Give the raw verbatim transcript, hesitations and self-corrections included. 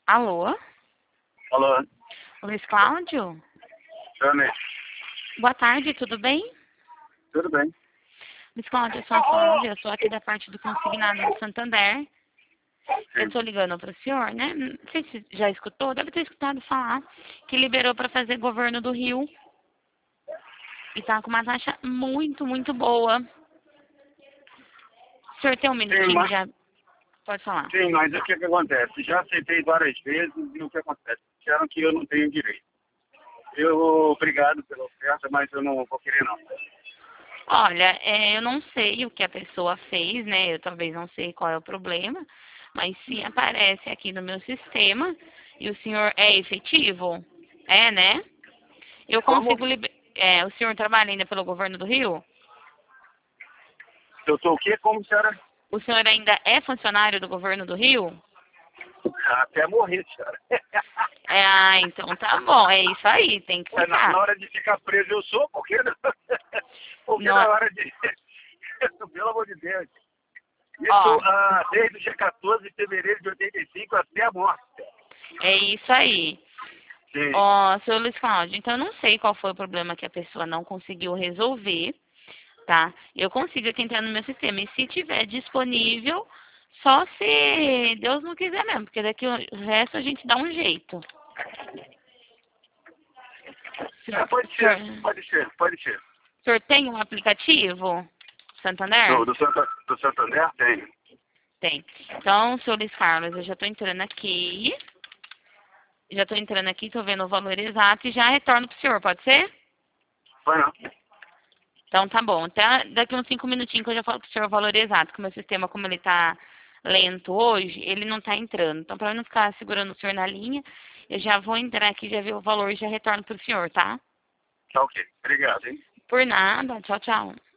Alô? Alô, Luiz Cláudio? Chame. Boa tarde, tudo bem? Tudo bem? Luiz Cláudio, eu sou a Flávia, eu sou aqui da parte do Consignado do Santander. Eu estou ligando para o senhor, né? Não sei se já escutou, deve ter escutado falar que liberou para fazer governo do Rio. E tá com uma taxa muito, muito boa. O senhor tem um Sim, minutinho mas, já? Pode falar. sim, mas o que que acontece? Já aceitei várias vezes e o que acontece? Disseram que eu não tenho direito. Eu, obrigado pela oferta, mas eu não vou querer não. Olha, é, eu não sei o que a pessoa fez, né? Eu talvez não sei qual é o problema, mas se aparece aqui no meu sistema e o senhor é efetivo, é, né? Eu Como? consigo liber... é, o senhor trabalha ainda pelo governo do Rio? Eu tô o quê? Como, senhora? O senhor ainda é funcionário do governo do Rio? Até morrer, senhora. É, ah, então tá bom, é isso aí, tem que É, na, na ficar. hora de ficar preso eu sou, porque não? Porque No... na hora de... Pelo amor de Deus. Ó, Isso ah, desde o dia quatorze de fevereiro de oitenta e cinco até a morte. é isso aí. Sim. Ó, seu Luiz Cláudio, então eu não sei qual foi o problema que a pessoa não conseguiu resolver, tá? Eu consigo aqui entrar no meu sistema. E se tiver disponível, só se Deus não quiser mesmo, porque daqui o resto a gente dá um jeito. É, Senhor, pode ser, senhor, pode ser, pode ser. o senhor tem um aplicativo? Do, Santander? do, Santa, do Santander tem. Tem. Então, senhor Luiz Carlos, eu já estou entrando aqui. Já estou entrando aqui, estou vendo o valor exato e já retorno para o senhor, pode ser? Vai não. Então tá bom. Até daqui uns cinco minutinhos que eu já falo pro senhor o valor exato, que o meu sistema, como ele tá lento hoje, ele não tá entrando. Então, para não ficar segurando o senhor na linha, eu já vou entrar aqui, já ver o valor e já retorno pro senhor, tá? Tá ok. Obrigado, hein? Por nada. Tchau, tchau.